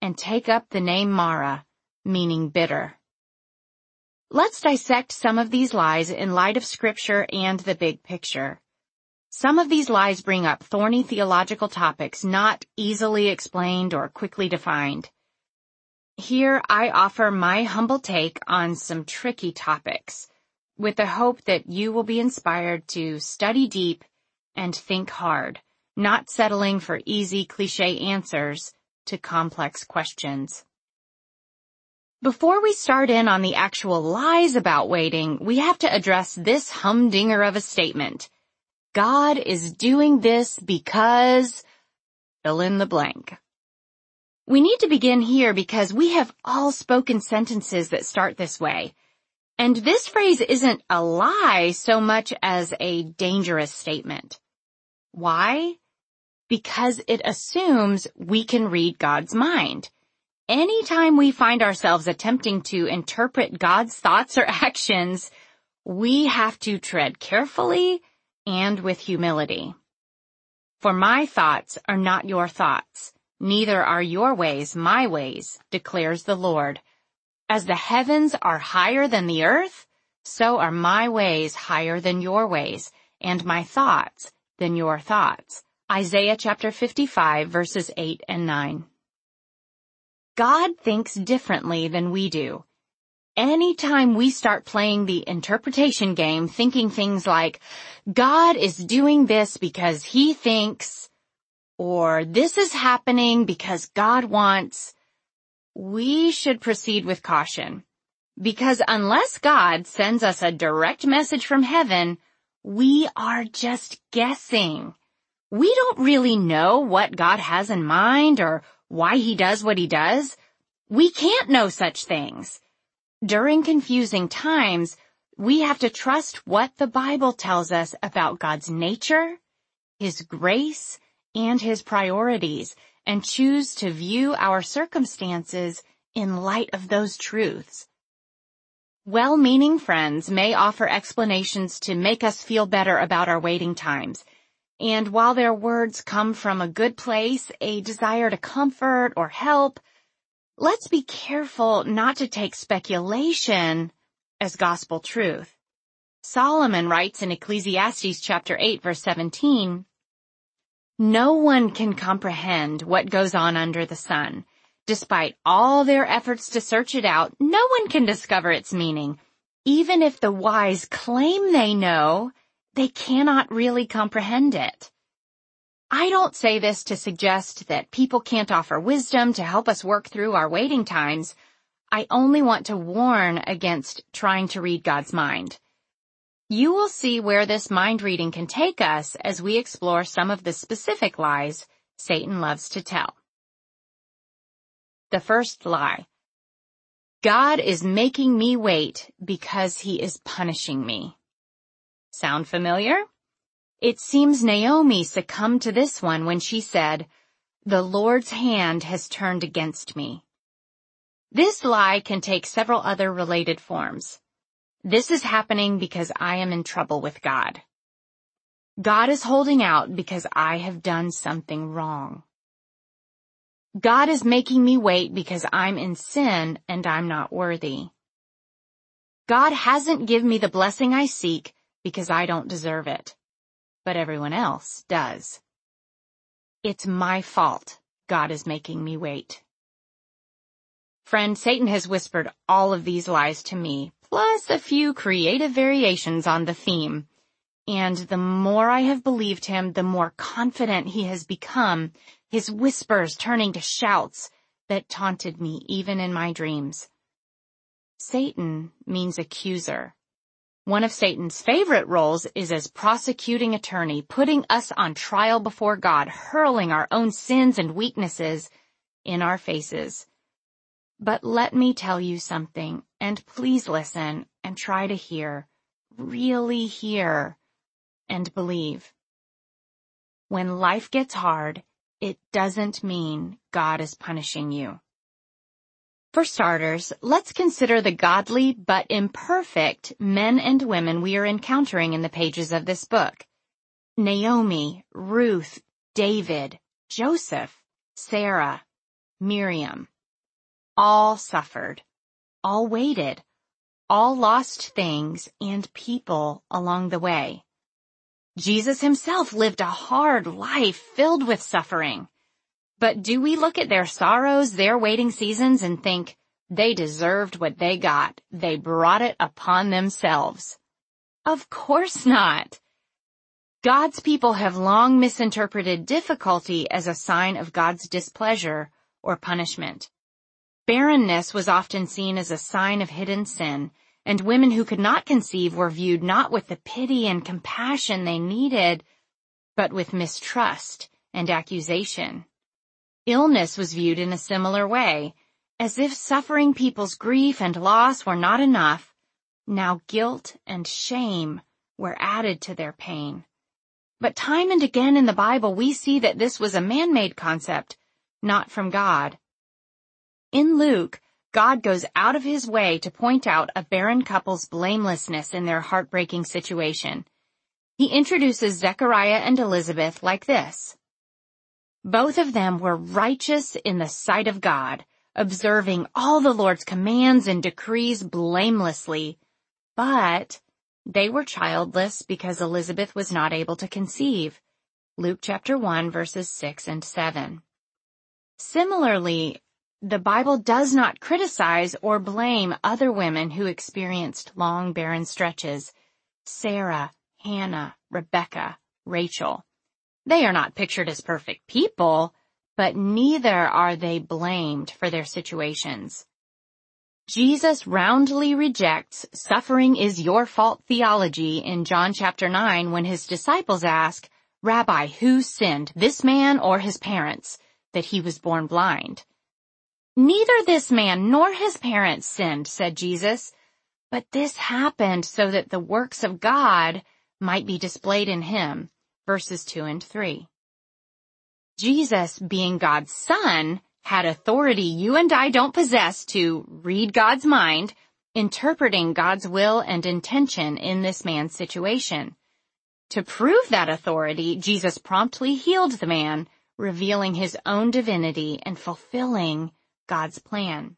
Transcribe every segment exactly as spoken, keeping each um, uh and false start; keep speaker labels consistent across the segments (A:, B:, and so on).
A: and take up the name Mara, meaning bitter. Let's dissect some of these lies in light of Scripture and the big picture. Some of these lies bring up thorny theological topics not easily explained or quickly defined. Here I offer my humble take on some tricky topics, with the hope that you will be inspired to study deep and think hard, not settling for easy cliché answers to complex questions. Before we start in on the actual lies about waiting, we have to address this humdinger of a statement. God is doing this because... fill in the blank. We need to begin here because we have all spoken sentences that start this way. And this phrase isn't a lie so much as a dangerous statement. Why? Because it assumes we can read God's mind. Anytime we find ourselves attempting to interpret God's thoughts or actions, we have to tread carefully and with humility. For my thoughts are not your thoughts, neither are your ways my ways, declares the Lord. As the heavens are higher than the earth, so are my ways higher than your ways, and my thoughts than your thoughts. Isaiah chapter fifty-five, verses eight and nine. God thinks differently than we do. Anytime we start playing the interpretation game, thinking things like, God is doing this because he thinks, or this is happening because God wants, we should proceed with caution. Because unless God sends us a direct message from heaven, we are just guessing. We don't really know what God has in mind or why he does what he does. We can't know such things. During confusing times, we have to trust what the Bible tells us about God's nature, his grace, and his priorities, and choose to view our circumstances in light of those truths. Well-meaning friends may offer explanations to make us feel better about our waiting times. And while their words come from a good place, a desire to comfort or help, let's be careful not to take speculation as gospel truth. Solomon writes in Ecclesiastes chapter eight, verse seventeen, "No one can comprehend what goes on under the sun. Despite all their efforts to search it out, no one can discover its meaning. Even if the wise claim they know, they cannot really comprehend it." I don't say this to suggest that people can't offer wisdom to help us work through our waiting times. I only want to warn against trying to read God's mind. You will see where this mind reading can take us as we explore some of the specific lies Satan loves to tell. The first lie. God is making me wait because he is punishing me. Sound familiar? It seems Naomi succumbed to this one when she said, "The Lord's hand has turned against me." This lie can take several other related forms. This is happening because I am in trouble with God. God is holding out because I have done something wrong. God is making me wait because I'm in sin and I'm not worthy. God hasn't given me the blessing I seek because I don't deserve it, but everyone else does. It's my fault God is making me wait. Friend, Satan has whispered all of these lies to me, plus a few creative variations on the theme. And the more I have believed him, the more confident he has become, his whispers turning to shouts that taunted me even in my dreams. Satan means accuser. One of Satan's favorite roles is as prosecuting attorney, putting us on trial before God, hurling our own sins and weaknesses in our faces. But let me tell you something, and please listen and try to hear, really hear, and believe. When life gets hard, it doesn't mean God is punishing you. For starters, let's consider the godly but imperfect men and women we are encountering in the pages of this book. Naomi, Ruth, David, Joseph, Sarah, Miriam. All suffered, all waited, all lost things and people along the way. Jesus himself lived a hard life filled with suffering. But do we look at their sorrows, their waiting seasons, and think, they deserved what they got. They brought it upon themselves? Of course not. God's people have long misinterpreted difficulty as a sign of God's displeasure or punishment. Barrenness was often seen as a sign of hidden sin, and women who could not conceive were viewed not with the pity and compassion they needed, but with mistrust and accusation. Illness was viewed in a similar way, as if suffering people's grief and loss were not enough. Now guilt and shame were added to their pain. But time and again in the Bible we see that this was a man-made concept, not from God. In Luke, God goes out of his way to point out a barren couple's blamelessness in their heartbreaking situation. He introduces Zechariah and Elizabeth like this. Both of them were righteous in the sight of God, observing all the Lord's commands and decrees blamelessly, but they were childless because Elizabeth was not able to conceive. Luke chapter one, verses six and seven. Similarly, the Bible does not criticize or blame other women who experienced long barren stretches. Sarah, Hannah, Rebecca, Rachel. They are not pictured as perfect people, but neither are they blamed for their situations. Jesus roundly rejects suffering is your fault theology in John chapter nine when his disciples ask, Rabbi, who sinned, this man or his parents, that he was born blind? Neither this man nor his parents sinned, said Jesus, but this happened so that the works of God might be displayed in him. Verses two and three. Jesus, being God's Son, had authority you and I don't possess to read God's mind, interpreting God's will and intention in this man's situation. To prove that authority, Jesus promptly healed the man, revealing his own divinity and fulfilling God's plan.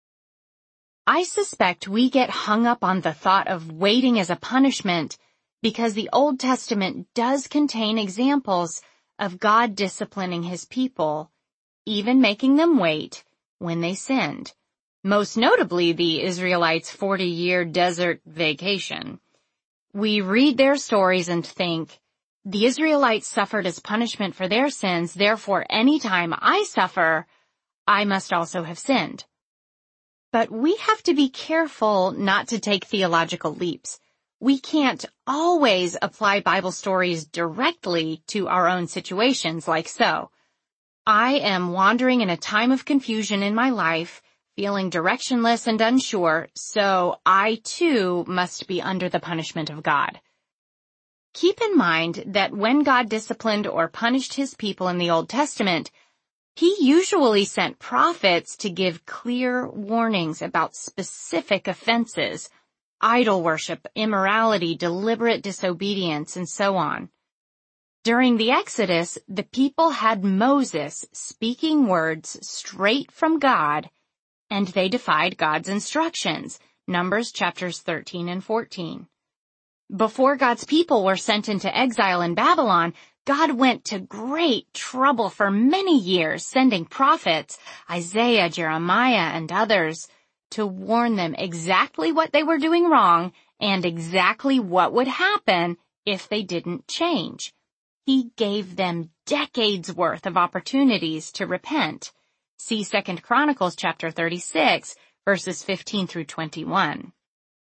A: I suspect we get hung up on the thought of waiting as a punishment because the Old Testament does contain examples of God disciplining his people, even making them wait when they sinned. Most notably, the Israelites' forty-year desert vacation. We read their stories and think, the Israelites suffered as punishment for their sins, therefore any time I suffer, I must also have sinned. But we have to be careful not to take theological leaps. We can't always apply Bible stories directly to our own situations like so. I am wandering in a time of confusion in my life, feeling directionless and unsure, so I too must be under the punishment of God. Keep in mind that when God disciplined or punished his people in the Old Testament, he usually sent prophets to give clear warnings about specific offenses, idol worship, immorality, deliberate disobedience, and so on. During the Exodus, the people had Moses speaking words straight from God, and they defied God's instructions. Numbers chapters thirteen and fourteen. Before God's people were sent into exile in Babylon, God went to great trouble for many years, sending prophets, Isaiah, Jeremiah, and others, to warn them exactly what they were doing wrong and exactly what would happen if they didn't change. He gave them decades worth of opportunities to repent. See Second Chronicles chapter thirty-six, verses fifteen through twenty-one.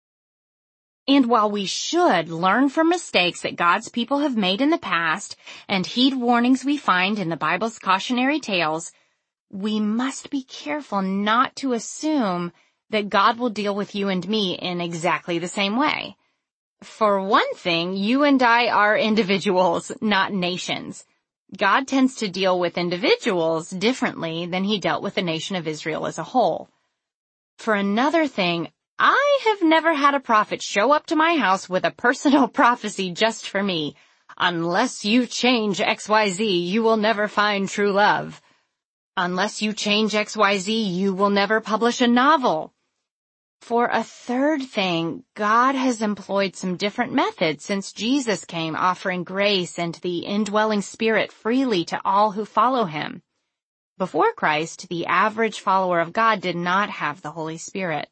A: And while we should learn from mistakes that God's people have made in the past and heed warnings we find in the Bible's cautionary tales, we must be careful not to assume that God will deal with you and me in exactly the same way. For one thing, you and I are individuals, not nations. God tends to deal with individuals differently than he dealt with the nation of Israel as a whole. For another thing, I have never had a prophet show up to my house with a personal prophecy just for me. Unless you change X Y Z, you will never find true love. Unless you change X Y Z, you will never publish a novel. For a third thing, God has employed some different methods since Jesus came, offering grace and the indwelling Spirit freely to all who follow him. Before Christ, the average follower of God did not have the Holy Spirit.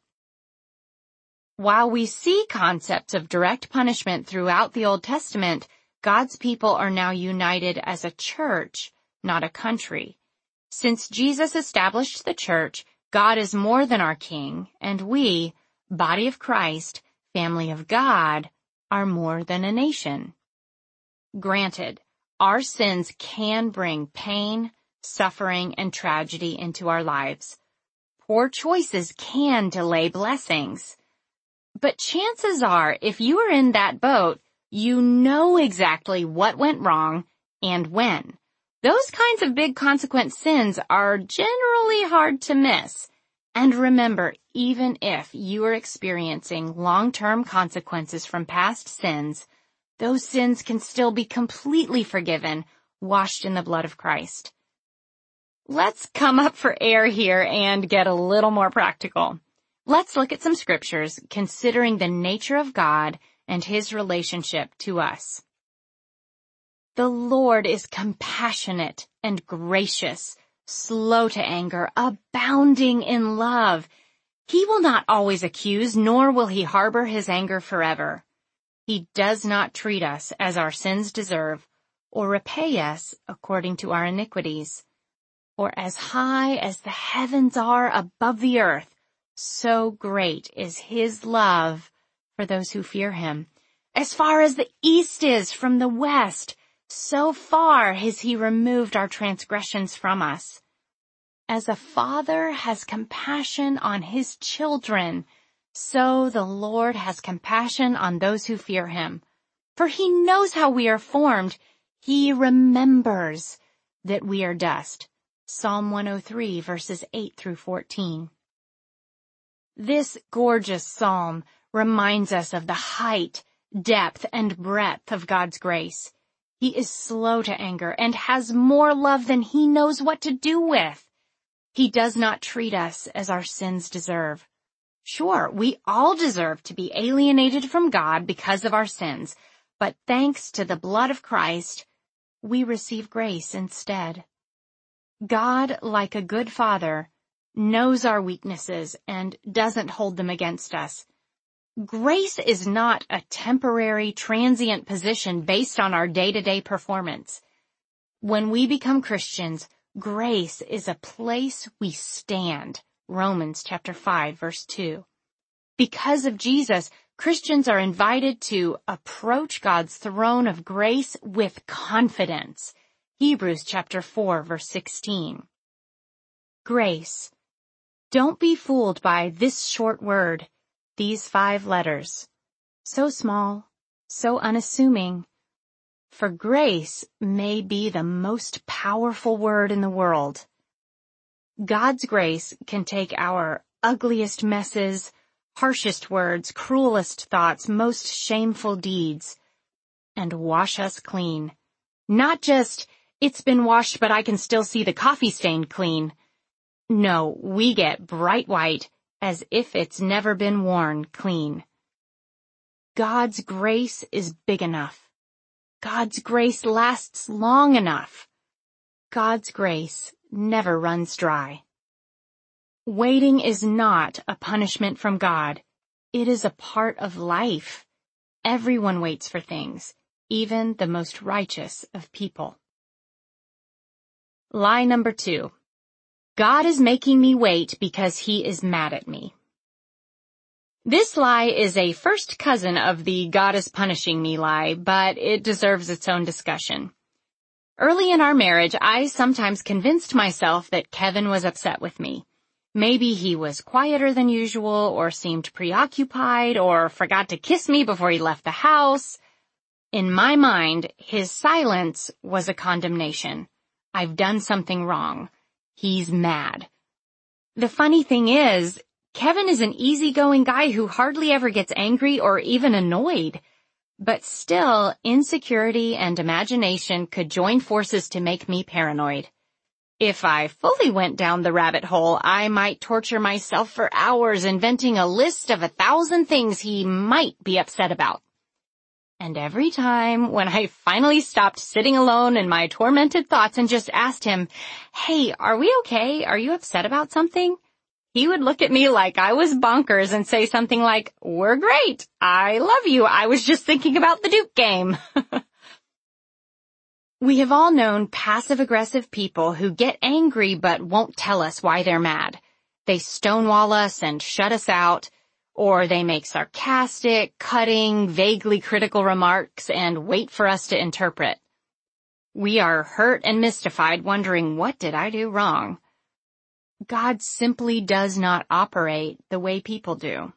A: While we see concepts of direct punishment throughout the Old Testament, God's people are now united as a church, not a country. Since Jesus established the church, God is more than our king, and we, body of Christ, family of God, are more than a nation. Granted, our sins can bring pain, suffering, and tragedy into our lives. Poor choices can delay blessings. But chances are, if you are in that boat, you know exactly what went wrong and when. Those kinds of big consequent sins are generally hard to miss. And remember, even if you are experiencing long-term consequences from past sins, those sins can still be completely forgiven, washed in the blood of Christ. Let's come up for air here and get a little more practical. Let's look at some scriptures considering the nature of God and his relationship to us. The Lord is compassionate and gracious, slow to anger, abounding in love. He will not always accuse, nor will he harbor his anger forever. He does not treat us as our sins deserve, or repay us according to our iniquities. For as high as the heavens are above the earth, so great is his love for those who fear him. As far as the east is from the west, so far has he removed our transgressions from us. As a father has compassion on his children, so the Lord has compassion on those who fear him. For he knows how we are formed. He remembers that we are dust. Psalm one oh three, verses eight through fourteen. This gorgeous psalm reminds us of the height, depth, and breadth of God's grace. He is slow to anger and has more love than he knows what to do with. He does not treat us as our sins deserve. Sure, we all deserve to be alienated from God because of our sins, but thanks to the blood of Christ, we receive grace instead. God, like a good father, knows our weaknesses and doesn't hold them against us. Grace is not a temporary, transient position based on our day-to-day performance. When we become Christians, grace is a place we stand. Romans chapter five, verse two. Because of Jesus, Christians are invited to approach God's throne of grace with confidence. Hebrews chapter four, verse sixteen. Grace. Don't be fooled by this short word. These five letters, so small, so unassuming. For grace may be the most powerful word in the world. God's grace can take our ugliest messes, harshest words, cruelest thoughts, most shameful deeds, and wash us clean. Not just, it's been washed but I can still see the coffee stain clean. No, we get bright white, as if it's never been worn clean. God's grace is big enough. God's grace lasts long enough. God's grace never runs dry. Waiting is not a punishment from God. It is a part of life. Everyone waits for things, even the most righteous of people. Lie number two. God is making me wait because he is mad at me. This lie is a first cousin of the God is punishing me lie, but it deserves its own discussion. Early in our marriage, I sometimes convinced myself that Kevin was upset with me. Maybe he was quieter than usual, or seemed preoccupied, or forgot to kiss me before he left the house. In my mind, his silence was a condemnation. I've done something wrong. He's mad. The funny thing is, Kevin is an easygoing guy who hardly ever gets angry or even annoyed. But still, insecurity and imagination could join forces to make me paranoid. If I fully went down the rabbit hole, I might torture myself for hours inventing a list of a thousand things he might be upset about. And every time when I finally stopped sitting alone in my tormented thoughts and just asked him, "Hey, are we okay? Are you upset about something?" he would look at me like I was bonkers and say something like, "We're great. I love you. I was just thinking about the Duke game." We have all known passive-aggressive people who get angry but won't tell us why they're mad. They stonewall us and shut us out, or they make sarcastic, cutting, vaguely critical remarks and wait for us to interpret. We are hurt and mystified, wondering, what did I do wrong? God simply does not operate the way people do.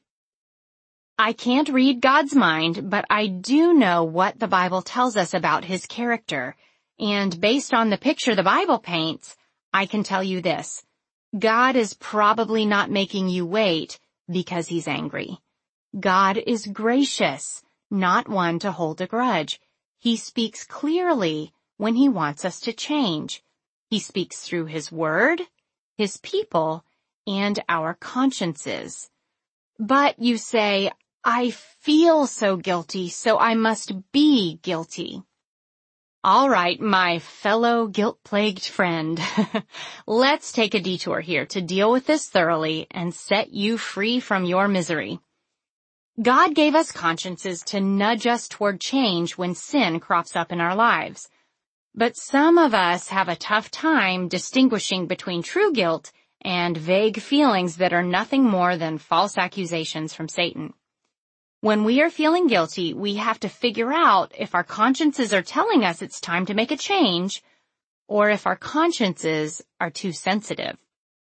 A: I can't read God's mind, but I do know what the Bible tells us about his character. And based on the picture the Bible paints, I can tell you this. God is probably not making you wait because he's angry. God is gracious, not one to hold a grudge. He speaks clearly when he wants us to change. He speaks through his word, his people, and our consciences. But you say, "I feel so guilty, so I must be guilty." All right, my fellow guilt-plagued friend, let's take a detour here to deal with this thoroughly and set you free from your misery. God gave us consciences to nudge us toward change when sin crops up in our lives. But some of us have a tough time distinguishing between true guilt and vague feelings that are nothing more than false accusations from Satan. When we are feeling guilty, we have to figure out if our consciences are telling us it's time to make a change, or if our consciences are too sensitive.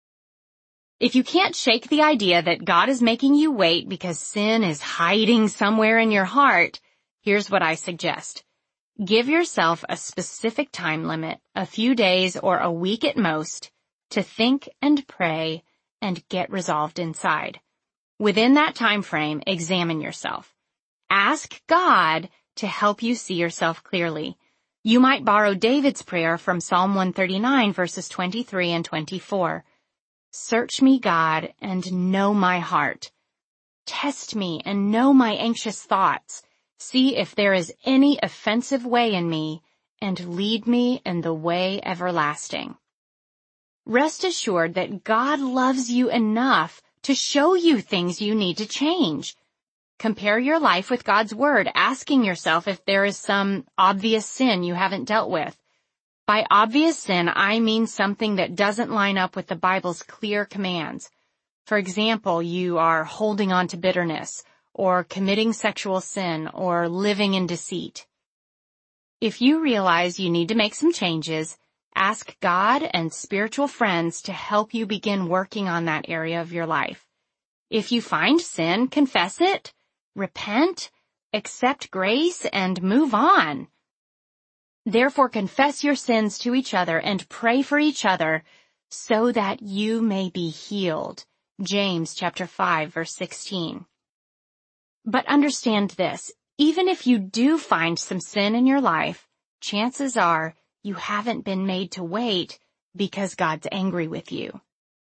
A: If you can't shake the idea that God is making you wait because sin is hiding somewhere in your heart, here's what I suggest. Give yourself a specific time limit, a few days or a week at most, to think and pray and get resolved inside. Within that time frame, examine yourself. Ask God to help you see yourself clearly. You might borrow David's prayer from Psalm one thirty-nine, verses twenty-three and twenty-four. Search me, God, and know my heart. Test me and know my anxious thoughts. See if there is any offensive way in me, and lead me in the way everlasting. Rest assured that God loves you enough to show you things you need to change. Compare your life with God's Word, asking yourself if there is some obvious sin you haven't dealt with. By obvious sin, I mean something that doesn't line up with the Bible's clear commands. For example, you are holding on to bitterness, or committing sexual sin, or living in deceit. If you realize you need to make some changes, ask God and spiritual friends to help you begin working on that area of your life. If you find sin, confess it, repent, accept grace, and move on. Therefore, confess your sins to each other and pray for each other so that you may be healed. James chapter five, verse sixteen. But understand this, even if you do find some sin in your life, chances are you haven't been made to wait because God's angry with you.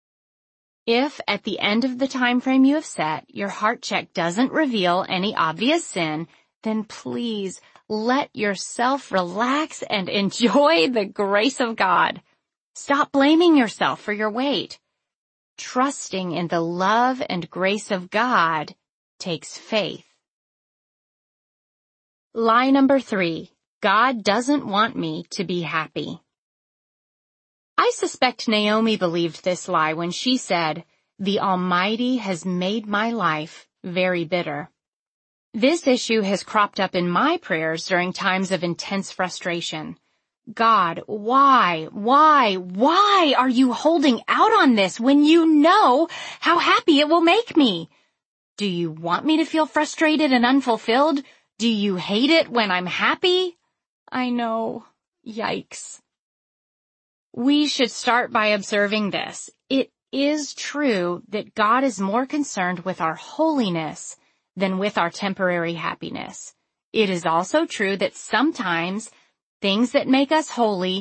A: If at the end of the time frame you have set, your heart check doesn't reveal any obvious sin, then please let yourself relax and enjoy the grace of God. Stop blaming yourself for your wait. Trusting in the love and grace of God takes faith. Lie number three. God doesn't want me to be happy. I suspect Naomi believed this lie when she said, "The Almighty has made my life very bitter." This issue has cropped up in my prayers during times of intense frustration. God, why, why, why are you holding out on this when you know how happy it will make me? Do you want me to feel frustrated and unfulfilled? Do you hate it when I'm happy? I know. Yikes. We should start by observing this. It is true that God is more concerned with our holiness than with our temporary happiness. It is also true that sometimes things that make us holy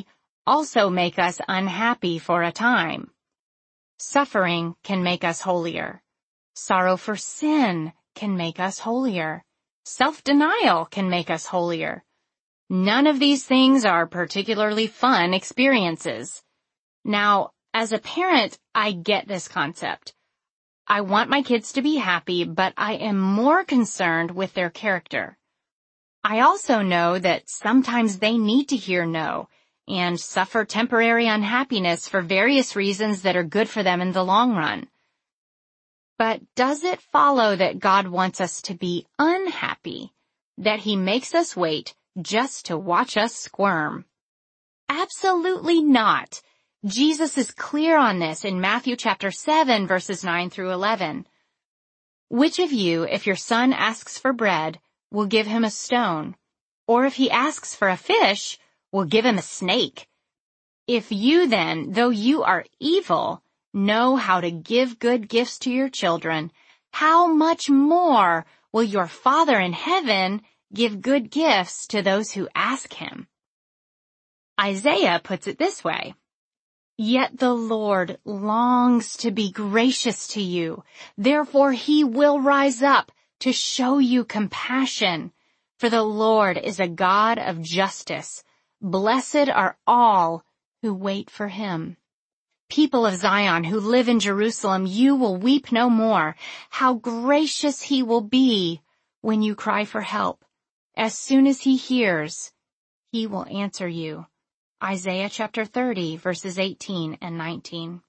A: also make us unhappy for a time. Suffering can make us holier. Sorrow for sin can make us holier. Self-denial can make us holier. None of these things are particularly fun experiences. Now, as a parent, I get this concept. I want my kids to be happy, but I am more concerned with their character. I also know that sometimes they need to hear no and suffer temporary unhappiness for various reasons that are good for them in the long run. But does it follow that God wants us to be unhappy, that He makes us wait just to watch us squirm? Absolutely not. Jesus is clear on this in Matthew chapter seven, verses nine through eleven. Which of you, if your son asks for bread, will give him a stone? Or if he asks for a fish, will give him a snake? If you then, though you are evil, know how to give good gifts to your children, how much more will your Father in heaven give good gifts to those who ask Him? Isaiah puts it this way, "Yet the Lord longs to be gracious to you. Therefore He will rise up to show you compassion. For the Lord is a God of justice. Blessed are all who wait for Him. People of Zion who live in Jerusalem, you will weep no more. How gracious He will be when you cry for help. As soon as He hears, He will answer you." Isaiah chapter thirty, verses eighteen and nineteen.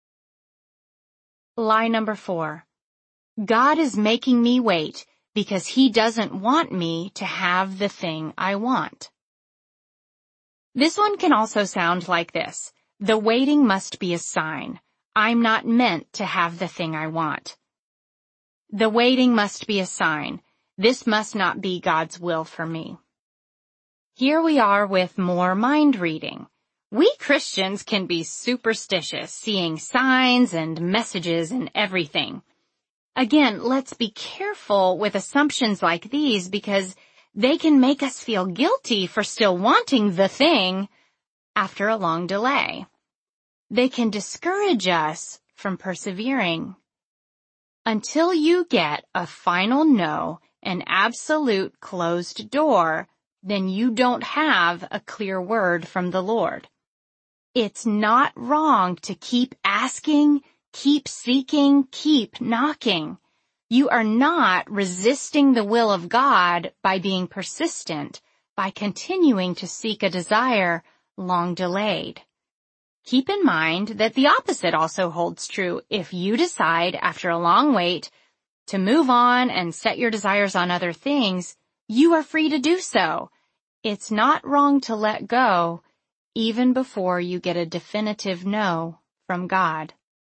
A: Lie number four. God is making me wait because He doesn't want me to have the thing I want. This one can also sound like this. The waiting must be a sign. I'm not meant to have the thing I want. The waiting must be a sign. This must not be God's will for me. Here we are with more mind reading. We Christians can be superstitious, seeing signs and messages and everything. Again, let's be careful with assumptions like these because they can make us feel guilty for still wanting the thing after a long delay. They can discourage us from persevering. Until you get a final no, an absolute closed door, then you don't have a clear word from the Lord. It's not wrong to keep asking, keep seeking, keep knocking. You are not resisting the will of God by being persistent, by continuing to seek a desire long delayed. Keep in mind that the opposite also holds true. If you decide after a long wait to move on and set your desires on other things, you are free to do so. It's not wrong to let go even before you get a definitive no from God.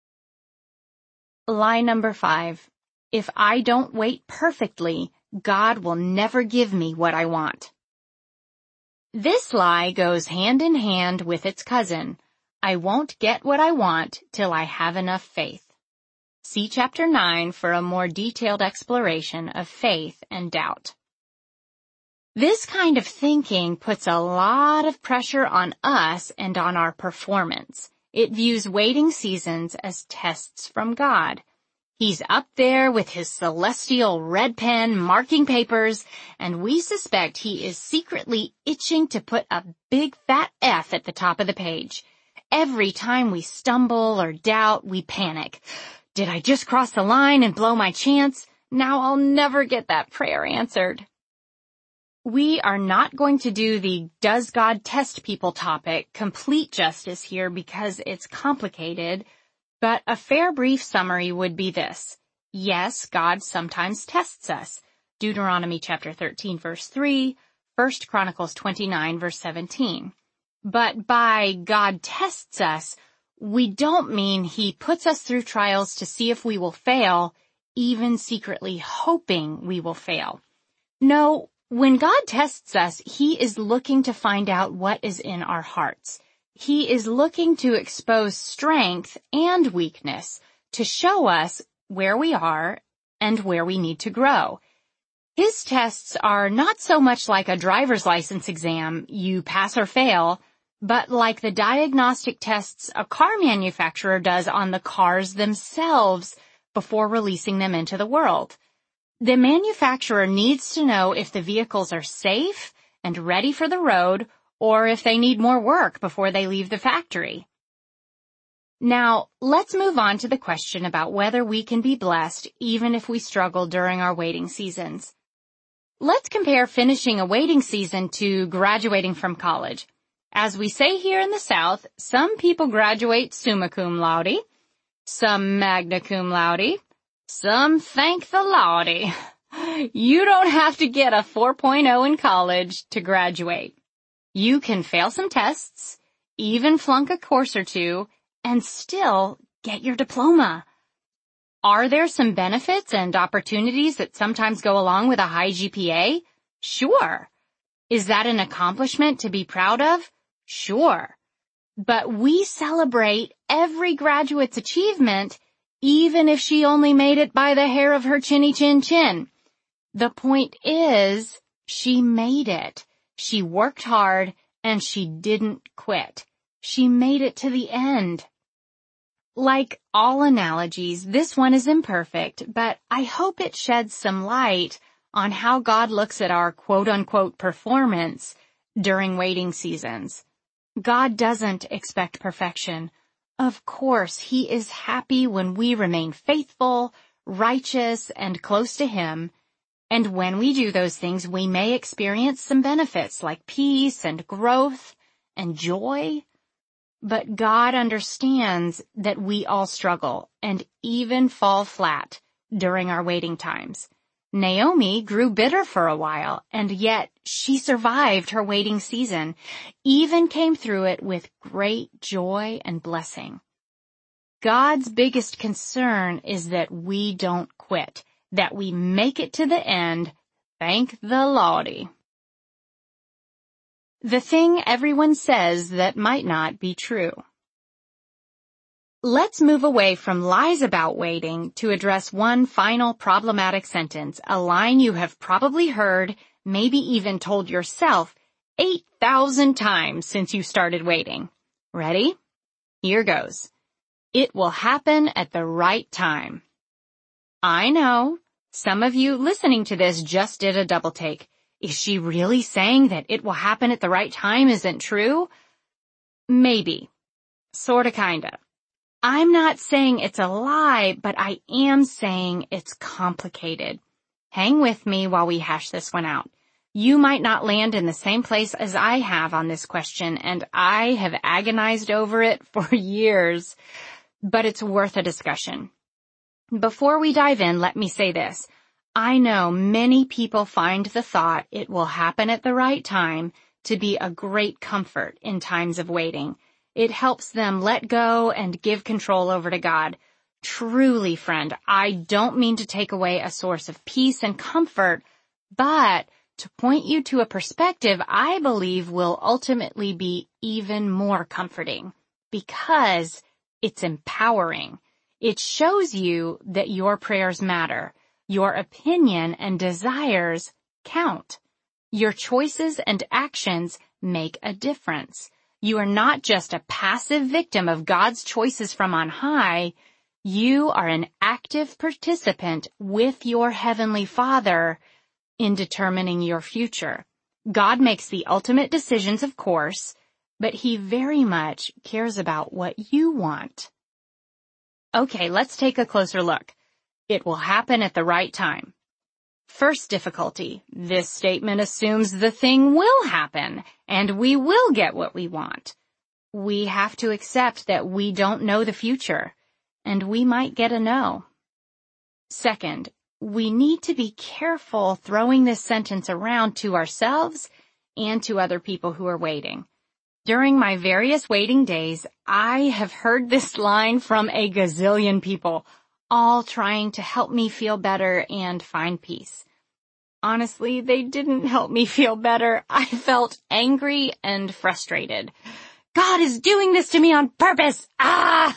A: Lie number five. If I don't wait perfectly, God will never give me what I want. This lie goes hand in hand with its cousin. I won't get what I want till I have enough faith. See chapter nine for a more detailed exploration of faith and doubt. This kind of thinking puts a lot of pressure on us and on our performance. It views waiting seasons as tests from God. He's up there with his celestial red pen marking papers, and we suspect he is secretly itching to put a big fat F at the top of the page. Every time we stumble or doubt, we panic. Did I just cross the line and blow my chance? Now I'll never get that prayer answered. We are not going to do the Does God Test People topic complete justice here because it's complicated, but a fair brief summary would be this. Yes, God sometimes tests us. Deuteronomy chapter thirteen verse three, First Chronicles twenty-nine verse seventeen. But by God tests us, we don't mean He puts us through trials to see if we will fail, even secretly hoping we will fail. No, when God tests us, He is looking to find out what is in our hearts. He is looking to expose strength and weakness to show us where we are and where we need to grow. His tests are not so much like a driver's license exam, you pass or fail, but like the diagnostic tests a car manufacturer does on the cars themselves before releasing them into the world. The manufacturer needs to know if the vehicles are safe and ready for the road, or if they need more work before they leave the factory. Now, let's move on to the question about whether we can be blessed even if we struggle during our waiting seasons. Let's compare finishing a waiting season to graduating from college. As we say here in the South, some people graduate summa cum laude, some magna cum laude, some thank the Lordy. You don't have to get a four point oh in college to graduate. You can fail some tests, even flunk a course or two, and still get your diploma. Are there some benefits and opportunities that sometimes go along with a high G P A? Sure. Is that an accomplishment to be proud of? Sure. But we celebrate every graduate's achievement, even if she only made it by the hair of her chinny chin chin. The point is, she made it. She worked hard, and she didn't quit. She made it to the end. Like all analogies, this one is imperfect, but I hope it sheds some light on how God looks at our quote-unquote performance during waiting seasons. God doesn't expect perfection. Of course, He is happy when we remain faithful, righteous, and close to Him. And when we do those things, we may experience some benefits like peace and growth and joy. But God understands that we all struggle and even fall flat during our waiting times. Naomi grew bitter for a while, and yet she survived her waiting season, even came through it with great joy and blessing. God's biggest concern is that we don't quit, that we make it to the end, thank the Lordy. The thing everyone says that might not be true. Let's move away from lies about waiting to address one final problematic sentence, a line you have probably heard, maybe even told yourself, eight thousand times since you started waiting. Ready? Here goes. It will happen at the right time. I know. Some of you listening to this just did a double take. Is she really saying that it will happen at the right time isn't true? Maybe. Sorta kinda. I'm not saying it's a lie, but I am saying it's complicated. Hang with me while we hash this one out. You might not land in the same place as I have on this question, and I have agonized over it for years, but it's worth a discussion. Before we dive in, let me say this. I know many people find the thought it will happen at the right time to be a great comfort in times of waiting. It helps them let go and give control over to God. Truly, friend, I don't mean to take away a source of peace and comfort, but to point you to a perspective I believe will ultimately be even more comforting because it's empowering. It shows you that your prayers matter. Your opinion and desires count. Your choices and actions make a difference. You are not just a passive victim of God's choices from on high. You are an active participant with your Heavenly Father in determining your future. God makes the ultimate decisions, of course, but He very much cares about what you want. Okay, let's take a closer look. It will happen at the right time. First difficulty, this statement assumes the thing will happen, and we will get what we want. We have to accept that we don't know the future, and we might get a no. Second, we need to be careful throwing this sentence around to ourselves and to other people who are waiting. During my various waiting days, I have heard this line from a gazillion people, all trying to help me feel better and find peace. Honestly, they didn't help me feel better. I felt angry and frustrated. God is doing this to me on purpose. Ah!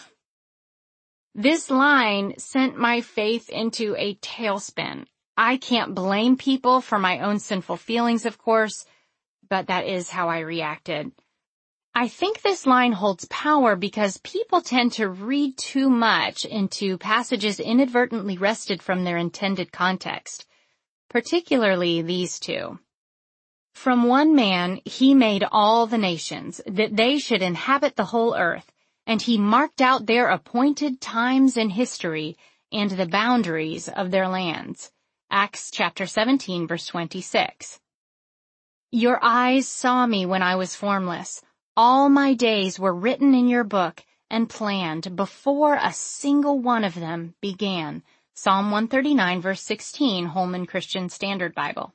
A: This line sent my faith into a tailspin. I can't blame people for my own sinful feelings, of course, but that is how I reacted. I think this line holds power because people tend to read too much into passages inadvertently wrested from their intended context, particularly these two. From one man he made all the nations, that they should inhabit the whole earth, and he marked out their appointed times in history and the boundaries of their lands. Acts chapter seventeen, verse twenty-six. Your eyes saw me when I was formless. All my days were written in your book and planned before a single one of them began. Psalm one thirty-nine, verse sixteen, Holman Christian Standard Bible.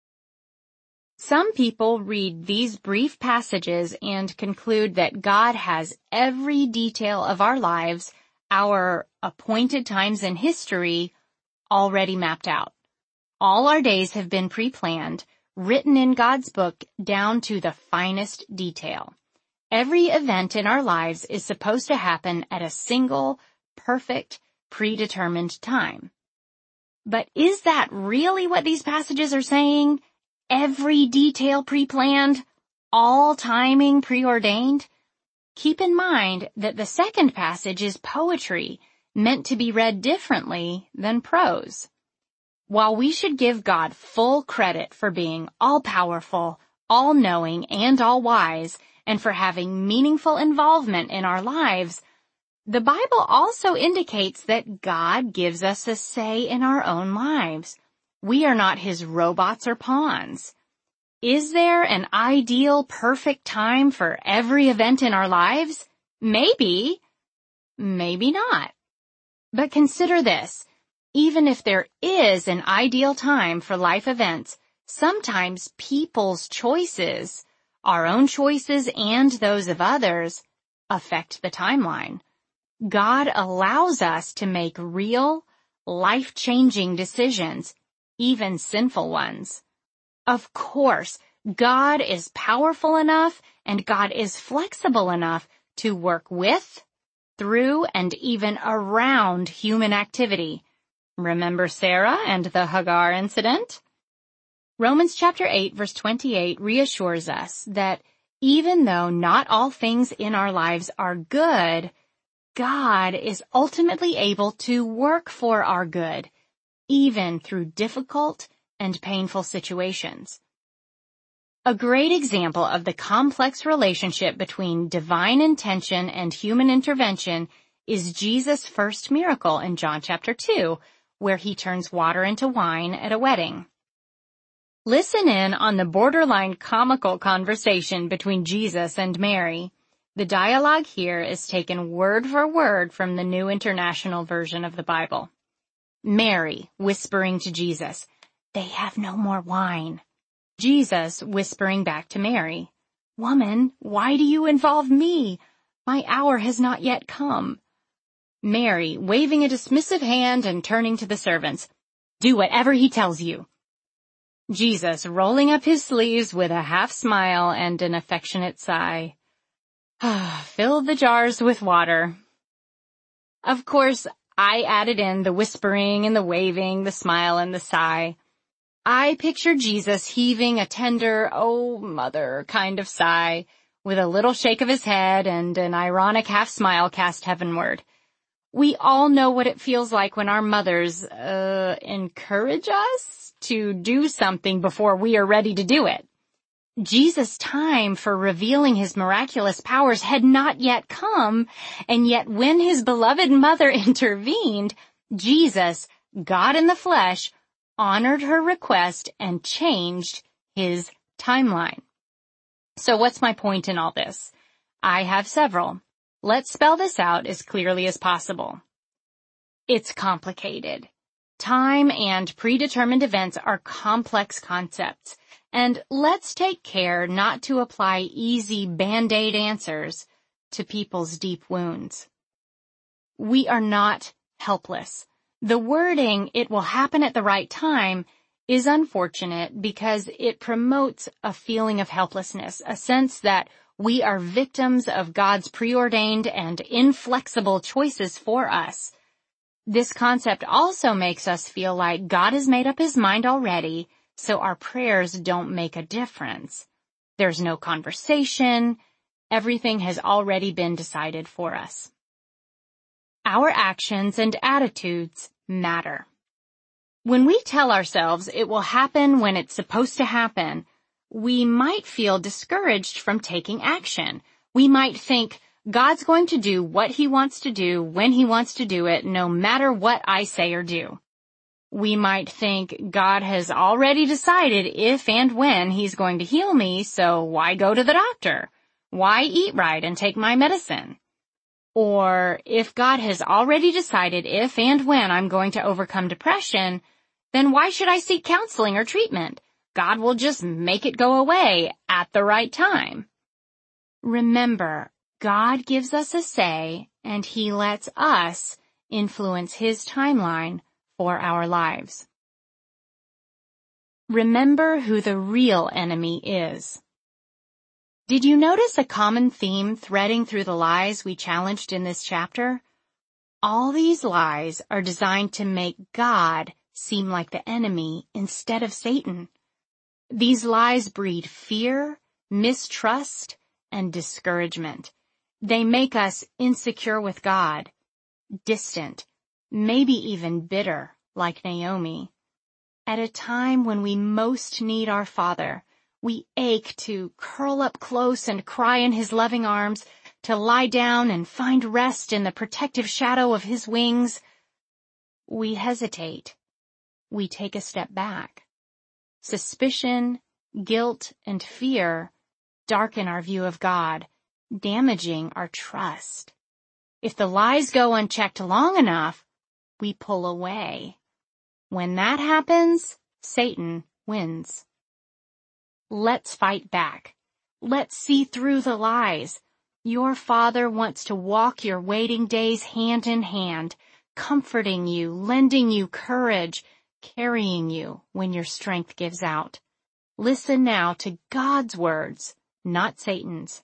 A: Some people read these brief passages and conclude that God has every detail of our lives, our appointed times in history, already mapped out. All our days have been pre-planned, written in God's book down to the finest detail. Every event in our lives is supposed to happen at a single, perfect, predetermined time. But is that really what these passages are saying? Every detail pre-planned? All timing preordained? Keep in mind that the second passage is poetry, meant to be read differently than prose. While we should give God full credit for being all-powerful, all-knowing, and all-wise, and for having meaningful involvement in our lives, the Bible also indicates that God gives us a say in our own lives. We are not his robots or pawns. Is there an ideal, perfect time for every event in our lives? Maybe. Maybe not. But consider this. Even if there is an ideal time for life events, sometimes people's choices, our own choices and those of others, affect the timeline. God allows us to make real, life-changing decisions, even sinful ones. Of course, God is powerful enough and God is flexible enough to work with, through, and even around human activity. Remember Sarah and the Hagar incident? Romans chapter eight, verse twenty-eight reassures us that even though not all things in our lives are good, God is ultimately able to work for our good, even through difficult and painful situations. A great example of the complex relationship between divine intention and human intervention is Jesus' first miracle in John chapter two, where he turns water into wine at a wedding. Listen in on the borderline comical conversation between Jesus and Mary. The dialogue here is taken word for word from the New International Version of the Bible. Mary whispering to Jesus, "They have no more wine." Jesus whispering back to Mary, "Woman, why do you involve me? My hour has not yet come." Mary waving a dismissive hand and turning to the servants, "Do whatever he tells you." Jesus rolling up his sleeves with a half smile and an affectionate sigh. "Fill the jars with water." Of course, I added in the whispering and the waving, the smile and the sigh. I picture Jesus heaving a tender, "Oh, mother," kind of sigh, with a little shake of his head and an ironic half smile cast heavenward. We all know what it feels like when our mothers, uh, encourage us to do something before we are ready to do it. Jesus' time for revealing his miraculous powers had not yet come, and yet when his beloved mother intervened, Jesus, God in the flesh, honored her request and changed his timeline. So what's my point in all this? I have several. Let's spell this out as clearly as possible. It's complicated. Time and predetermined events are complex concepts, and let's take care not to apply easy Band-Aid answers to people's deep wounds. We are not helpless. The wording, "it will happen at the right time," is unfortunate because it promotes a feeling of helplessness, a sense that we are victims of God's preordained and inflexible choices for us. This concept also makes us feel like God has made up his mind already, so our prayers don't make a difference. There's no conversation, Everything has already been decided for us. Our actions and attitudes matter. When we tell ourselves it will happen when it's supposed to happen, we might feel discouraged from taking action. We might think, God's going to do what He wants to do when He wants to do it, no matter what I say or do. We might think God has already decided if and when He's going to heal me, so why go to the doctor? Why eat right and take my medicine? Or if God has already decided if and when I'm going to overcome depression, then why should I seek counseling or treatment? God will just make it go away at the right time. Remember, God gives us a say, and He lets us influence His timeline for our lives. Remember who the real enemy is. Did you notice a common theme threading through the lies we challenged in this chapter? All these lies are designed to make God seem like the enemy instead of Satan. These lies breed fear, mistrust, and discouragement. They make us insecure with God, distant, maybe even bitter, like Naomi. At a time when we most need our Father, we ache to curl up close and cry in His loving arms, to lie down and find rest in the protective shadow of His wings. We hesitate. We take a step back. Suspicion, guilt, and fear darken our view of God, damaging our trust. If the lies go unchecked long enough, we pull away. When that happens, Satan wins. Let's fight back. Let's see through the lies. Your Father wants to walk your waiting days hand in hand, comforting you, lending you courage, carrying you when your strength gives out. Listen now to God's words, not Satan's.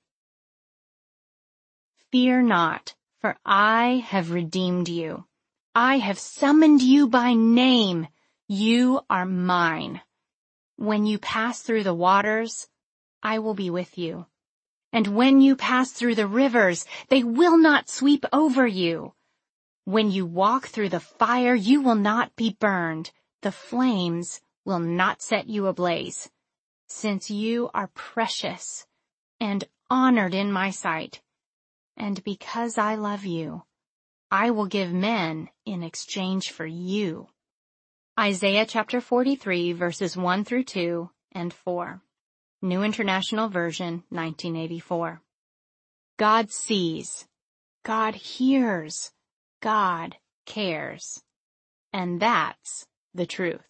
A: Fear not, for I have redeemed you. I have summoned you by name. You are mine. When you pass through the waters, I will be with you. And when you pass through the rivers, they will not sweep over you. When you walk through the fire, you will not be burned. The flames will not set you ablaze. Since you are precious and honored in my sight, and because I love you, I will give men in exchange for you. Isaiah chapter forty-three, verses one through two and four. New International Version, nineteen eighty-four. God sees. God hears. God cares. And that's the truth.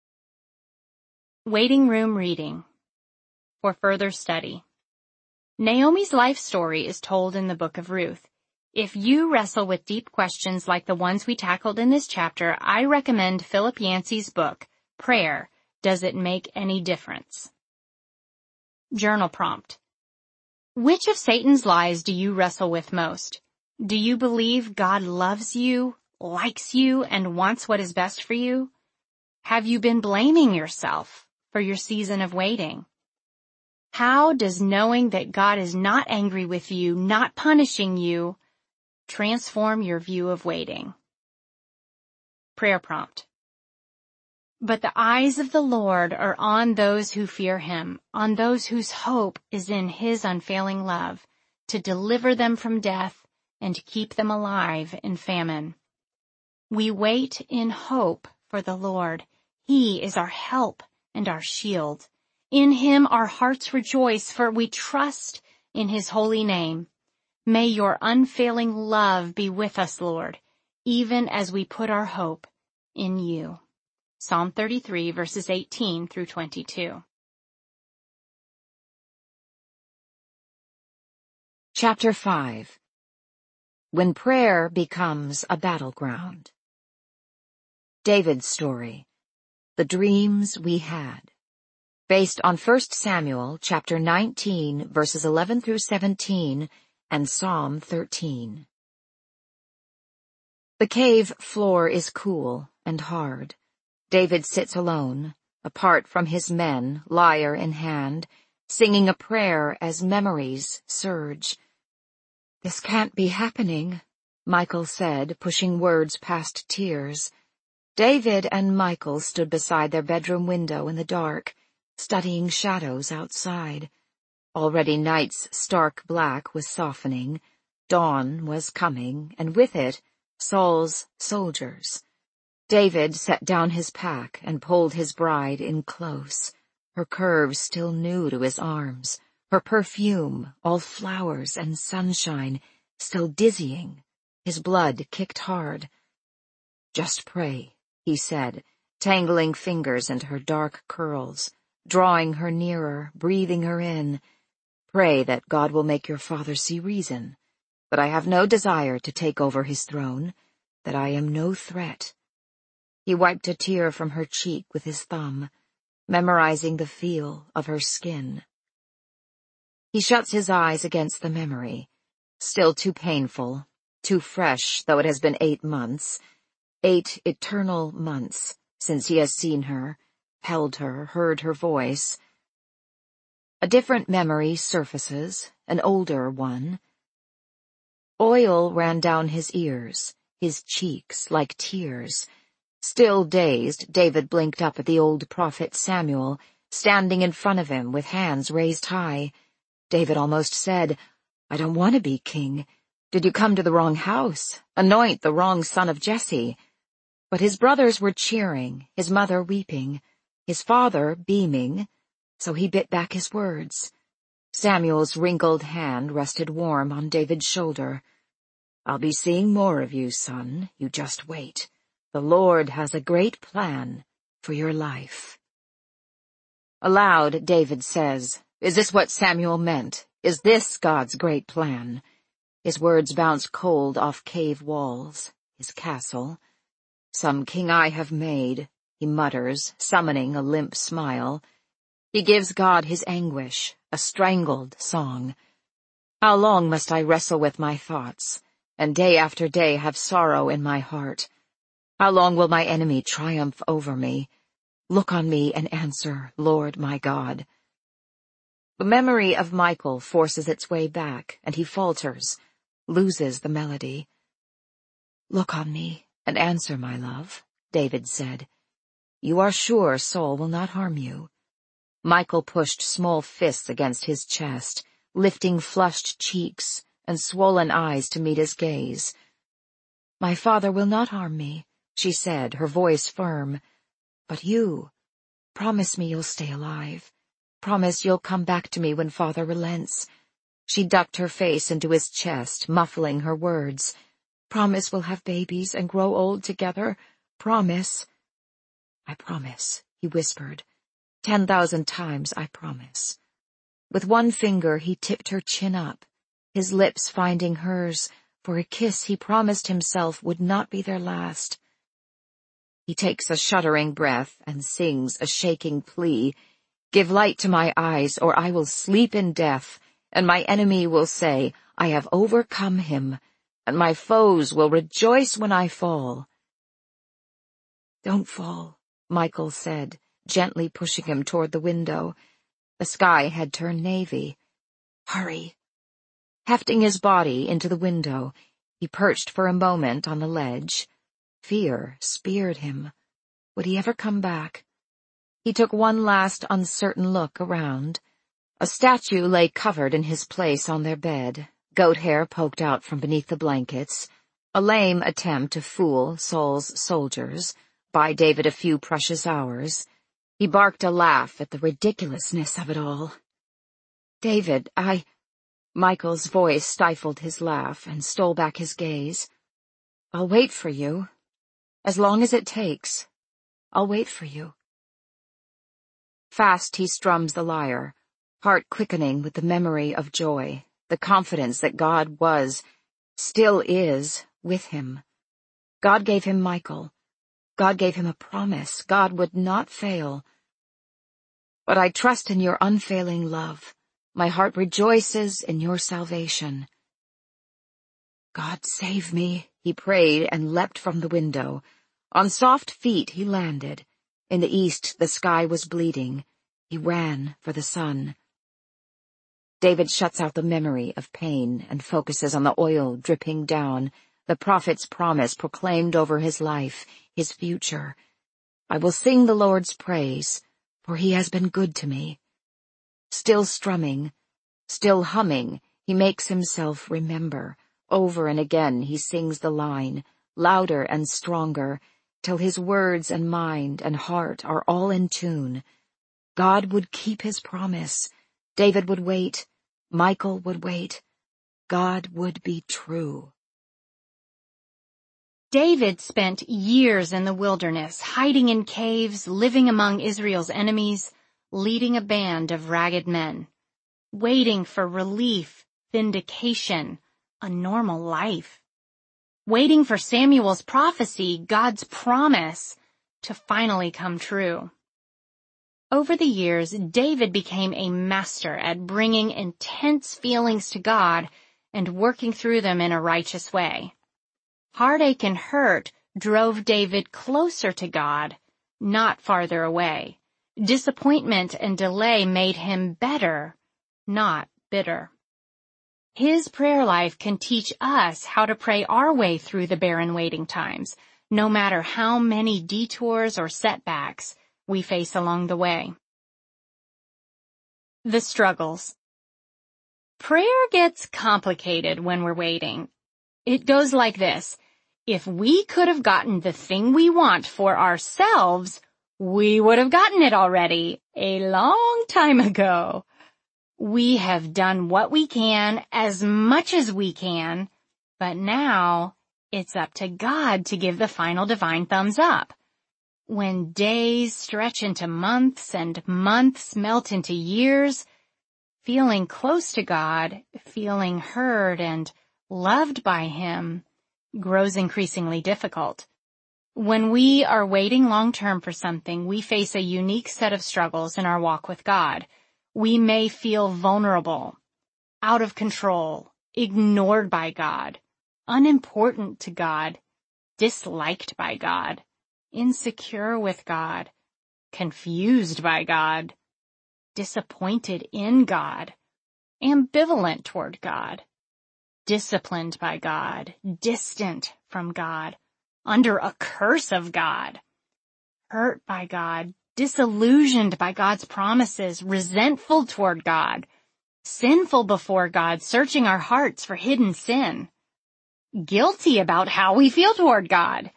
A: Waiting room reading. For further study. Naomi's life story is told in the book of Ruth. If you wrestle with deep questions like the ones we tackled in this chapter, I recommend Philip Yancey's book, Prayer, Does It Make Any Difference? Journal prompt. Which of Satan's lies do you wrestle with most? Do you believe God loves you, likes you, and wants what is best for you? Have you been blaming yourself for your season of waiting? How does knowing that God is not angry with you, not punishing you, transform your view of waiting? Prayer prompt. But the eyes of the Lord are on those who fear Him, on those whose hope is in His unfailing love, to deliver them from death and keep them alive in famine. We wait in hope for the Lord. He is our help and our shield. In Him our hearts rejoice, for we trust in His holy name. May your unfailing love be with us, Lord, even as we put our hope in you. Psalm thirty-three, verses eighteen through twenty-two.
B: Chapter five. When Prayer Becomes a Battleground. David's story, The Dreams We Had. Based on First Samuel chapter nineteen, verses eleven through seventeen, and Psalm thirteen. The cave floor is cool and hard. David sits alone, apart from his men, lyre in hand, singing a prayer as memories surge. "This can't be happening," Michal said, pushing words past tears. David and Michal stood beside their bedroom window in the dark, studying shadows outside. Already night's stark black was softening. Dawn was coming, and with it, Saul's soldiers. David set down his pack and pulled his bride in close, her curves still new to his arms, her perfume, all flowers and sunshine, still dizzying. His blood kicked hard. "Just pray," he said, tangling fingers into her dark curls, drawing her nearer, breathing her in. "Pray that God will make your father see reason, that I have no desire to take over his throne, that I am no threat." He wiped a tear from her cheek with his thumb, memorizing the feel of her skin. He shuts his eyes against the memory, still too painful, too fresh, though it has been eight months, eight eternal months since he has seen her, held her, heard her voice. A different memory surfaces, an older one. Oil ran down his ears, his cheeks like tears. Still dazed, David blinked up at the old prophet Samuel, standing in front of him with hands raised high. David almost said, "I don't want to be king. Did you come to the wrong house? Anoint the wrong son of Jesse?" But his brothers were cheering, his mother weeping, his father beaming, so he bit back his words. Samuel's wrinkled hand rested warm on David's shoulder. "I'll be seeing more of you, son. You just wait. The Lord has a great plan for your life." Aloud, David says, "Is this what Samuel meant? Is this God's great plan?" His words bounce cold off cave walls, his castle. "Some king I have made," he mutters, summoning a limp smile. He gives God his anguish, a strangled song. "How long must I wrestle with my thoughts, and day after day have sorrow in my heart? How long will my enemy triumph over me? Look on me and answer, Lord my God." The memory of Michal forces its way back, and he falters, loses the melody. "Look on me and answer, my love," David said. "You are sure Saul will not harm you?" Michal pushed small fists against his chest, lifting flushed cheeks and swollen eyes to meet his gaze. "My father will not harm me," she said, her voice firm. "But you, promise me you'll stay alive. Promise you'll come back to me when father relents." She ducked her face into his chest, muffling her words. "Promise we'll have babies and grow old together. Promise." "I promise," he whispered. "Ten thousand times I promise." With one finger he tipped her chin up, his lips finding hers, for a kiss he promised himself would not be their last. He takes a shuddering breath and sings a shaking plea. "Give light to my eyes, or I will sleep in death, and my enemy will say, I have overcome him, and my foes will rejoice when I fall." "Don't fall," Michal said, gently pushing him toward the window. The sky had turned navy. "Hurry." Hefting his body into the window, he perched for a moment on the ledge. Fear speared him. Would he ever come back? He took one last uncertain look around. A statue lay covered in his place on their bed, goat hair poked out from beneath the blankets, a lame attempt to fool Saul's soldiers, buy David a few precious hours. He barked a laugh at the ridiculousness of it all. "David, I—" Michal's voice stifled his laugh and stole back his gaze. "I'll wait for you. As long as it takes. I'll wait for you." Fast he strums the lyre, heart quickening with the memory of joy, the confidence that God was, still is, with him. God gave him Michal. God gave him a promise. God would not fail. "But I trust in your unfailing love. My heart rejoices in your salvation." "God save me," he prayed and leapt from the window. On soft feet he landed. In the east the sky was bleeding. He ran for the sun. David shuts out the memory of pain and focuses on the oil dripping down, the prophet's promise proclaimed over his life, his future. I will sing the Lord's praise, for he has been good to me. Still strumming, still humming, he makes himself remember. Over and again he sings the line, louder and stronger, till his words and mind and heart are all in tune. God would keep his promise. David would wait. Michal would wait. God would be true.
A: David spent years in the wilderness, hiding in caves, living among Israel's enemies, leading a band of ragged men, waiting for relief, vindication, a normal life, waiting for Samuel's prophecy, God's promise, to finally come true. Over the years, David became a master at bringing intense feelings to God and working through them in a righteous way. Heartache and hurt drove David closer to God, not farther away. Disappointment and delay made him better, not bitter. His prayer life can teach us how to pray our way through the barren waiting times, no matter how many detours or setbacks we face along the way. The struggles. Prayer gets complicated when we're waiting. It goes like this. If we could have gotten the thing we want for ourselves, we would have gotten it already a long time ago. We have done what we can as much as we can, but now it's up to God to give the final divine thumbs up. When days stretch into months and months melt into years, feeling close to God, feeling heard and loved by Him, grows increasingly difficult. When we are waiting long-term for something, we face a unique set of struggles in our walk with God. We may feel vulnerable, out of control, ignored by God, unimportant to God, disliked by God, insecure with God, confused by God, disappointed in God, ambivalent toward God, disciplined by God, distant from God, under a curse of God, hurt by God, disillusioned by God's promises, resentful toward God, sinful before God, searching our hearts for hidden sin, guilty about how we feel toward God.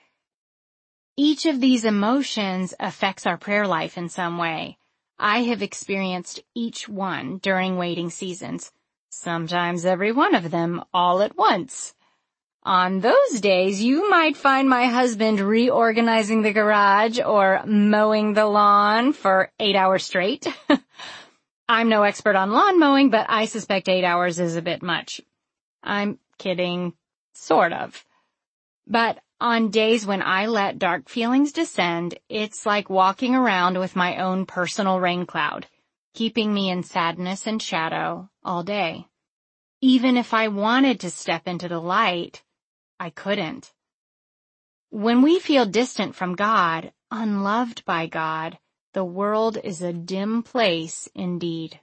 A: Each of these emotions affects our prayer life in some way. I have experienced each one during waiting seasons, sometimes every one of them all at once. On those days, you might find my husband reorganizing the garage or mowing the lawn for eight hours straight. I'm no expert on lawn mowing, but I suspect eight hours is a bit much. I'm kidding, sort of. But on days when I let dark feelings descend, it's like walking around with my own personal rain cloud, keeping me in sadness and shadow all day. Even if I wanted to step into the light, I couldn't. When we feel distant from God, unloved by God, the world is a dim place indeed.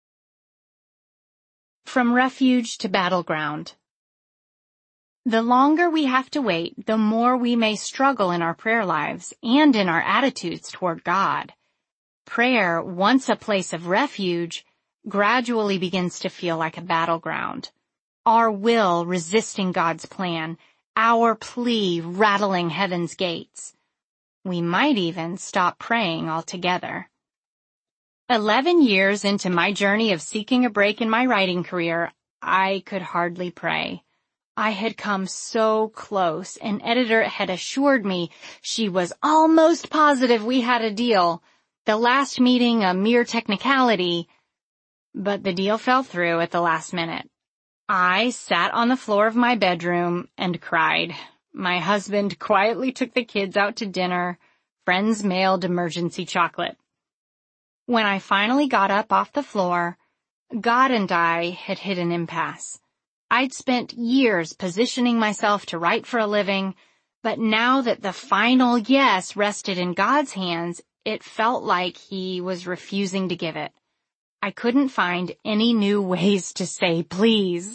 A: From refuge to battleground. The longer we have to wait, the more we may struggle in our prayer lives and in our attitudes toward God. Prayer, once a place of refuge, gradually begins to feel like a battleground. Our will resisting God's plan, our plea rattling heaven's gates. We might even stop praying altogether. Eleven years into my journey of seeking a break in my writing career, I could hardly pray. I had come so close. An editor had assured me she was almost positive we had a deal. The last meeting a mere technicality, but the deal fell through at the last minute. I sat on the floor of my bedroom and cried. My husband quietly took the kids out to dinner. Friends mailed emergency chocolate. When I finally got up off the floor, God and I had hit an impasse. I'd spent years positioning myself to write for a living, but now that the final yes rested in God's hands, it felt like He was refusing to give it. I couldn't find any new ways to say please.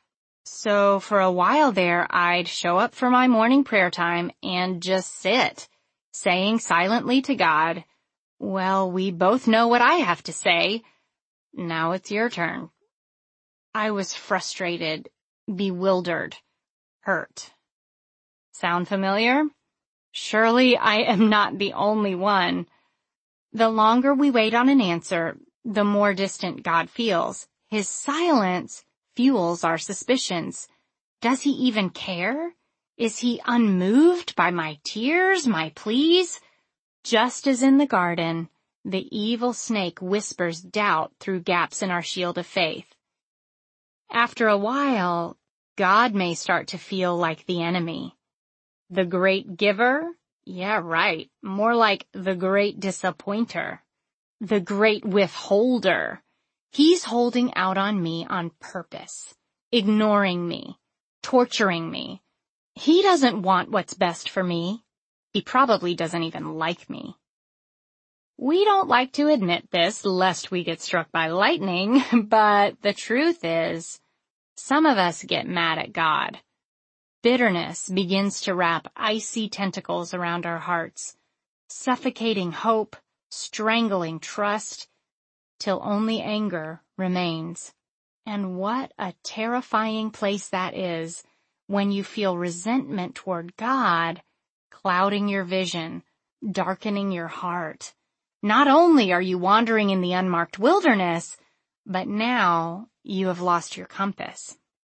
A: So for a while there, I'd show up for my morning prayer time and just sit, saying silently to God, "Well, we both know what I have to say. Now it's your turn." I was frustrated, bewildered, hurt. Sound familiar? Surely I am not the only one. The longer we wait on an answer, the more distant God feels. His silence fuels our suspicions. Does he even care? Is he unmoved by my tears, my pleas? Just as in the garden, the evil snake whispers doubt through gaps in our shield of faith. After a while, God may start to feel like the enemy. The great giver? Yeah, right. More like the great disappointer. The great withholder. He's holding out on me on purpose, ignoring me, torturing me. He doesn't want what's best for me. He probably doesn't even like me. We don't like to admit this lest we get struck by lightning, but the truth is, some of us get mad at God. Bitterness begins to wrap icy tentacles around our hearts, suffocating hope, strangling trust, till only anger remains. And what a terrifying place that is when you feel resentment toward God clouding your vision, darkening your heart. Not only are you wandering in the unmarked wilderness, but now you have lost your compass.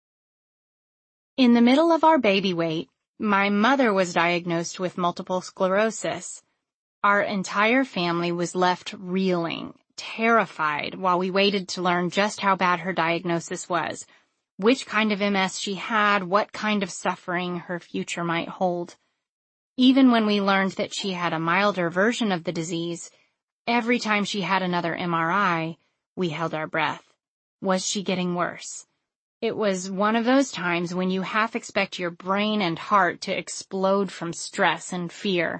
A: In the middle of our baby wait, my mother was diagnosed with multiple sclerosis. Our entire family was left reeling, terrified, while we waited to learn just how bad her diagnosis was, which kind of M S she had, what kind of suffering her future might hold. Even when we learned that she had a milder version of the disease, every time she had another M R I, we held our breath. Was she getting worse? It was one of those times when you half expect your brain and heart to explode from stress and fear.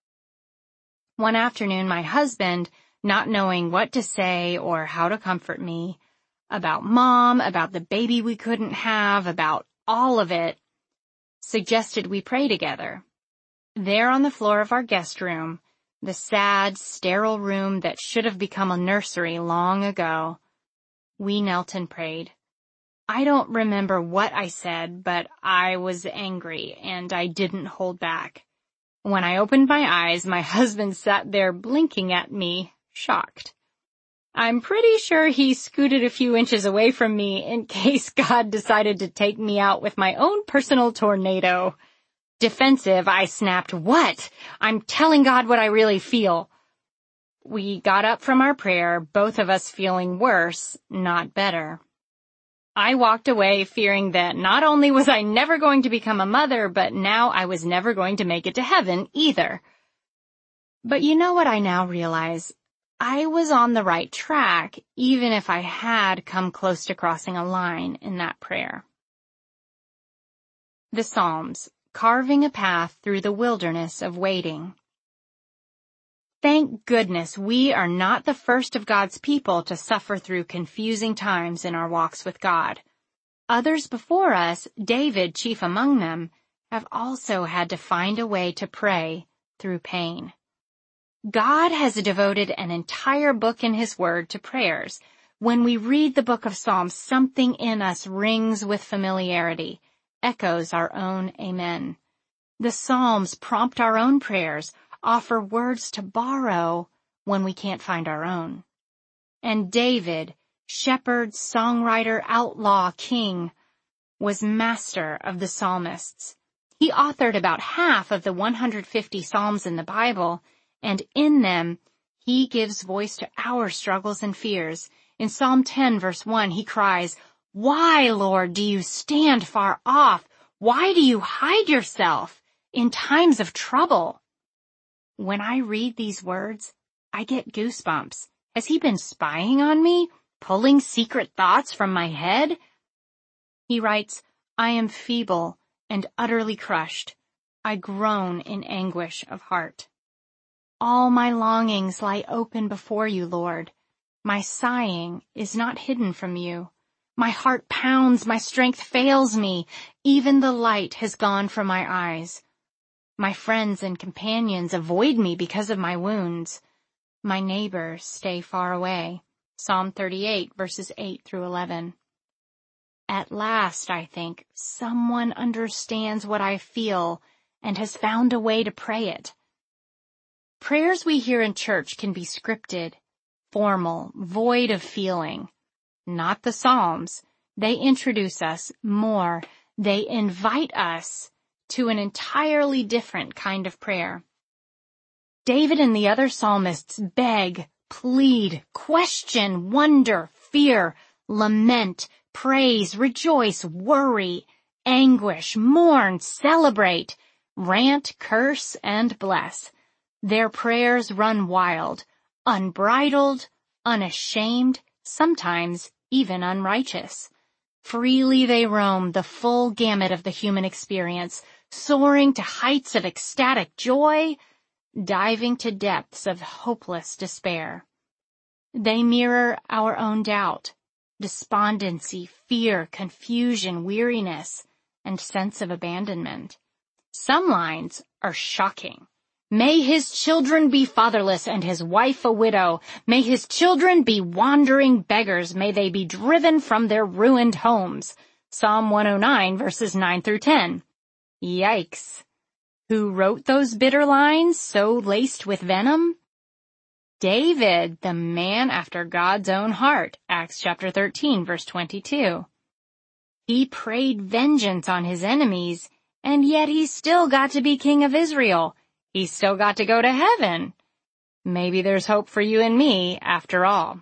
A: One afternoon, my husband, not knowing what to say or how to comfort me, about Mom, about the baby we couldn't have, about all of it, suggested we pray together. There on the floor of our guest room, the sad, sterile room that should have become a nursery long ago, we knelt and prayed. I don't remember what I said, but I was angry and I didn't hold back. When I opened my eyes, my husband sat there blinking at me, shocked. I'm pretty sure he scooted a few inches away from me in case God decided to take me out with my own personal tornado. Defensive, I snapped, "What? I'm telling God what I really feel." We got up from our prayer, both of us feeling worse, not better. I walked away fearing that not only was I never going to become a mother, but now I was never going to make it to heaven either. But you know what I now realize? I was on the right track, even if I had come close to crossing a line in that prayer. The Psalms, carving a path through the wilderness of waiting. Thank goodness we are not the first of God's people to suffer through confusing times in our walks with God. Others before us, David chief among them, have also had to find a way to pray through pain. God has devoted an entire book in His Word to prayers. When we read the book of Psalms, something in us rings with familiarity, echoes our own amen. The Psalms prompt our own prayers, offer words to borrow when we can't find our own. And David, shepherd, songwriter, outlaw, king, was master of the psalmists. He authored about half of the one hundred fifty psalms in the Bible, and in them, he gives voice to our struggles and fears. In Psalm ten, verse one, he cries, "Why, Lord, do you stand far off? Why do you hide yourself in times of trouble?" When I read these words, I get goosebumps. Has he been spying on me, pulling secret thoughts from my head? He writes, "I am feeble and utterly crushed. I groan in anguish of heart. All my longings lie open before you, Lord. My sighing is not hidden from you. My heart pounds, my strength fails me. Even the light has gone from my eyes. My friends and companions avoid me because of my wounds. My neighbors stay far away. Psalm thirty-eight, verses eight through eleven. At last, I think, someone understands what I feel and has found a way to pray it. Prayers we hear in church can be scripted, formal, void of feeling. Not the Psalms. They introduce us more. They invite us to an entirely different kind of prayer. David and the other psalmists beg, plead, question, wonder, fear, lament, praise, rejoice, worry, anguish, mourn, celebrate, rant, curse, and bless. Their prayers run wild, unbridled, unashamed, sometimes even unrighteous. Freely they roam the full gamut of the human experience, soaring to heights of ecstatic joy, diving to depths of hopeless despair. They mirror our own doubt, despondency, fear, confusion, weariness, and sense of abandonment. Some lines are shocking. May his children be fatherless and his wife a widow. May his children be wandering beggars. May they be driven from their ruined homes. Psalm one oh nine, verses nine through ten. Yikes. Who wrote those bitter lines so laced with venom? David, the man after God's own heart, Acts chapter thirteen, verse twenty-two. He prayed vengeance on his enemies, and yet he still got to be king of Israel. He still got to go to heaven. Maybe there's hope for you and me after all.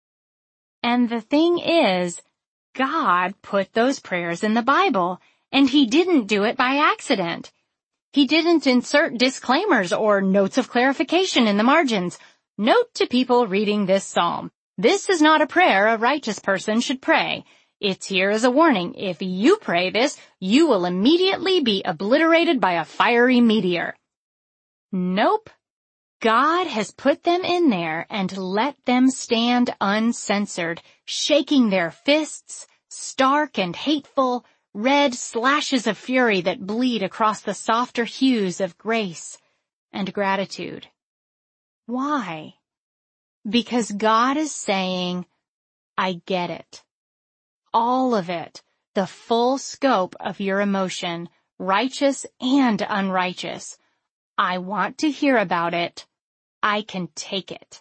A: And the thing is, God put those prayers in the Bible, and he didn't do it by accident. He didn't insert disclaimers or notes of clarification in the margins. Note to people reading this psalm: this is not a prayer a righteous person should pray. It's here as a warning. If you pray this, you will immediately be obliterated by a fiery meteor. Nope. God has put them in there and let them stand uncensored, shaking their fists, stark and hateful, red slashes of fury that bleed across the softer hues of grace and gratitude. Why? Because God is saying, I get it. All of it, the full scope of your emotion, righteous and unrighteous. I want to hear about it. I can take it.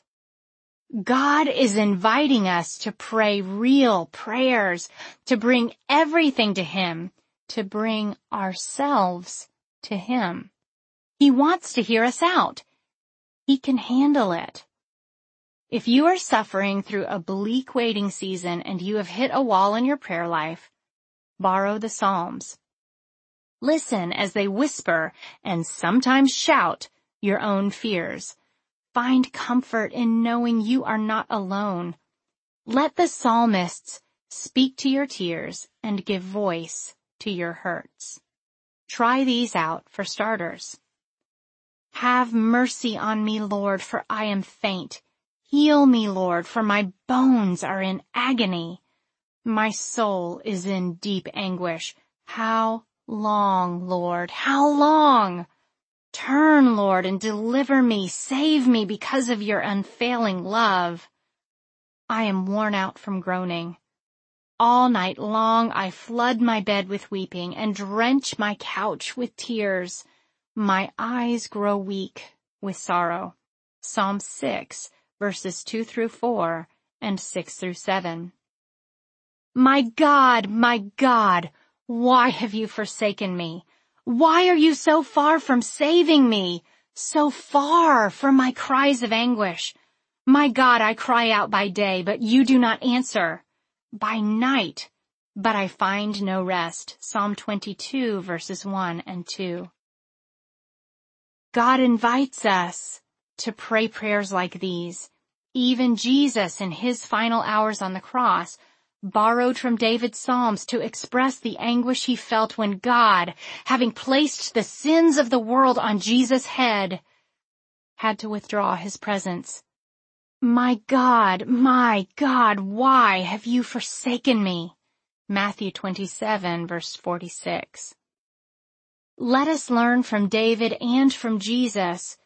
A: God is inviting us to pray real prayers, to bring everything to him, to bring ourselves to him. He wants to hear us out. He can handle it. If you are suffering through a bleak waiting season and you have hit a wall in your prayer life, borrow the Psalms. Listen as they whisper and sometimes shout your own fears. Find comfort in knowing you are not alone. Let the psalmists speak to your tears and give voice to your hurts. Try these out for starters. Have mercy on me, Lord, for I am faint. Heal me, Lord, for my bones are in agony. My soul is in deep anguish. How long, Lord? How long? Turn, Lord, and deliver me. Save me because of your unfailing love. I am worn out from groaning. All night long I flood my bed with weeping and drench my couch with tears. My eyes grow weak with sorrow. Psalm six, verses two through four and six through seven. My God, my God, why have you forsaken me? Why are you so far from saving me? So far from my cries of anguish. My God, I cry out by day, but you do not answer. By night, but I find no rest. Psalm twenty-two, verses one and two. God invites us to pray prayers like these. Even Jesus, in his final hours on the cross, borrowed from David's Psalms to express the anguish he felt when God, having placed the sins of the world on Jesus' head, had to withdraw his presence. My God, my God, why have you forsaken me? Matthew twenty-seven, verse forty-six. Let us learn from David and from Jesus